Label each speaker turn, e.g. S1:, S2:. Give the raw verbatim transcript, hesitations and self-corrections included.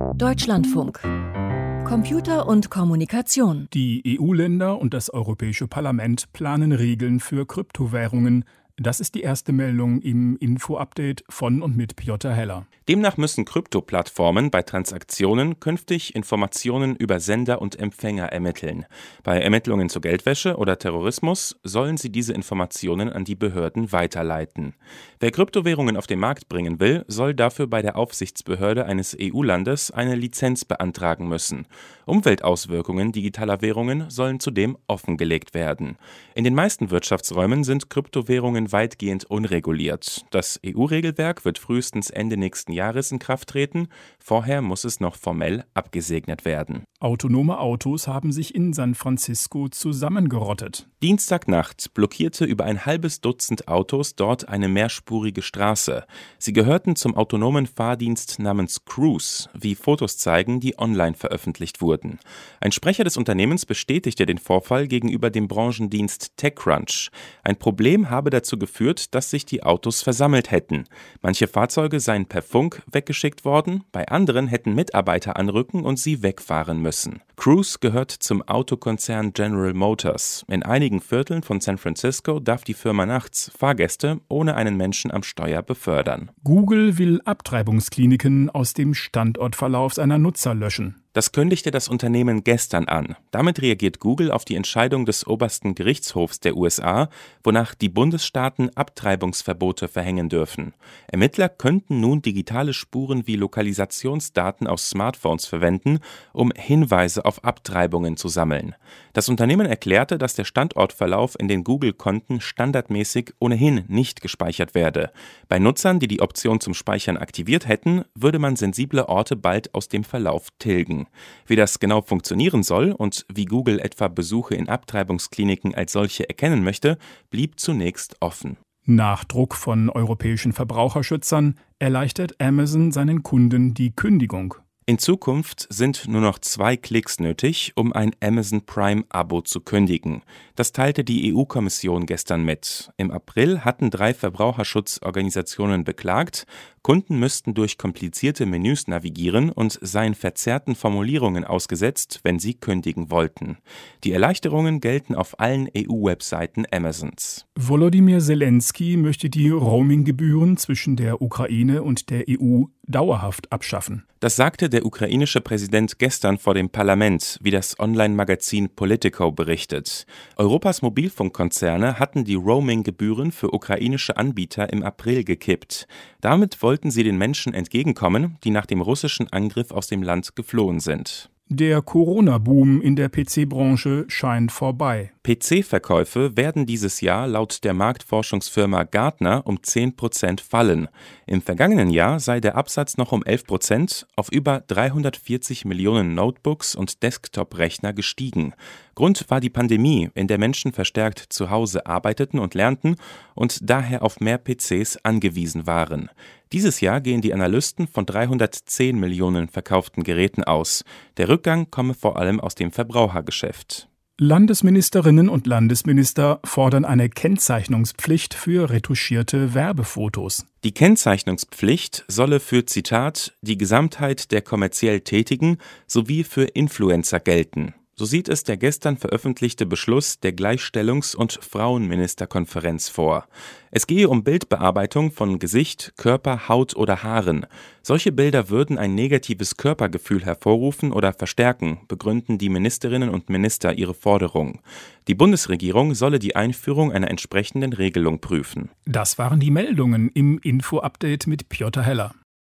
S1: Deutschlandfunk. Computer und Kommunikation.
S2: Die E U-Länder und das Europäische Parlament planen Regeln für Kryptowährungen. Das ist die erste Meldung im Info-Update von und mit Piotr Heller.
S3: Demnach müssen Krypto-Plattformen bei Transaktionen künftig Informationen über Sender und Empfänger ermitteln. Bei Ermittlungen zur Geldwäsche oder Terrorismus sollen sie diese Informationen an die Behörden weiterleiten. Wer Kryptowährungen auf den Markt bringen will, soll dafür bei der Aufsichtsbehörde eines E U-Landes eine Lizenz beantragen müssen. Umweltauswirkungen digitaler Währungen sollen zudem offengelegt werden. In den meisten Wirtschaftsräumen sind Kryptowährungen weitgehend unreguliert. Das E U-Regelwerk wird frühestens Ende nächsten Jahres in Kraft treten. Vorher muss es noch formell abgesegnet werden.
S2: Autonome Autos haben sich in San Francisco zusammengerottet.
S3: Dienstagnacht blockierte über ein halbes Dutzend Autos dort eine mehrspurige Straße. Sie gehörten zum autonomen Fahrdienst namens Cruise, wie Fotos zeigen, die online veröffentlicht wurden. Ein Sprecher des Unternehmens bestätigte den Vorfall gegenüber dem Branchendienst TechCrunch. Ein Problem habe dazu geführt, dass sich die Autos versammelt hätten. Manche Fahrzeuge seien per Funk weggeschickt worden, bei anderen hätten Mitarbeiter anrücken und sie wegfahren müssen. Cruise gehört zum Autokonzern General Motors. In einigen Vierteln von San Francisco darf die Firma nachts Fahrgäste ohne einen Menschen am Steuer befördern.
S2: Google will Abtreibungskliniken aus dem Standortverlauf seiner Nutzer löschen.
S3: Das kündigte das Unternehmen gestern an. Damit reagiert Google auf die Entscheidung des obersten Gerichtshofs der U S A, wonach die Bundesstaaten Abtreibungsverbote verhängen dürfen. Ermittler könnten nun digitale Spuren wie Lokalisationsdaten aus Smartphones verwenden, um Hinweise auf Abtreibungen zu sammeln. Das Unternehmen erklärte, dass der Standortverlauf in den Google-Konten standardmäßig ohnehin nicht gespeichert werde. Bei Nutzern, die die Option zum Speichern aktiviert hätten, würde man sensible Orte bald aus dem Verlauf tilgen. Wie das genau funktionieren soll und wie Google etwa Besuche in Abtreibungskliniken als solche erkennen möchte, blieb zunächst offen.
S2: Nachdruck von europäischen Verbraucherschützern erleichtert Amazon seinen Kunden die Kündigung.
S3: In Zukunft sind nur noch zwei Klicks nötig, um ein Amazon Prime-Abo zu kündigen. Das teilte die E U-Kommission gestern mit. Im April hatten drei Verbraucherschutzorganisationen beklagt, Kunden müssten durch komplizierte Menüs navigieren und seien verzerrten Formulierungen ausgesetzt, wenn sie kündigen wollten. Die Erleichterungen gelten auf allen E U-Webseiten Amazons.
S2: Volodymyr Zelensky möchte die Roaming-Gebühren zwischen der Ukraine und der E U dauerhaft abschaffen.
S3: Das sagte der ukrainische Präsident gestern vor dem Parlament, wie das Online-Magazin Politico berichtet. Europas Mobilfunkkonzerne hatten die Roaming-Gebühren für ukrainische Anbieter im April gekippt. Damit wollten sie den Menschen entgegenkommen, die nach dem russischen Angriff aus dem Land geflohen sind.
S2: Der Corona-Boom in der P C-Branche scheint vorbei.
S3: P C-Verkäufe werden dieses Jahr laut der Marktforschungsfirma Gartner um zehn Prozent fallen. Im vergangenen Jahr sei der Absatz noch um elf Prozent auf über dreihundertvierzig Millionen Notebooks und Desktop-Rechner gestiegen. Grund war die Pandemie, in der Menschen verstärkt zu Hause arbeiteten und lernten und daher auf mehr P Cs angewiesen waren. Dieses Jahr gehen die Analysten von dreihundertzehn Millionen verkauften Geräten aus. Der Rückgang komme vor allem aus dem Verbrauchergeschäft.
S2: Landesministerinnen und Landesminister fordern eine Kennzeichnungspflicht für retuschierte Werbefotos.
S3: Die Kennzeichnungspflicht solle für, Zitat, die Gesamtheit der kommerziell Tätigen sowie für Influencer gelten. So sieht es der gestern veröffentlichte Beschluss der Gleichstellungs- und Frauenministerkonferenz vor. Es gehe um Bildbearbeitung von Gesicht, Körper, Haut oder Haaren. Solche Bilder würden ein negatives Körpergefühl hervorrufen oder verstärken, begründen die Ministerinnen und Minister ihre Forderung. Die Bundesregierung solle die Einführung einer entsprechenden Regelung prüfen.
S2: Das waren die Meldungen im Info-Update mit Piotr Heller.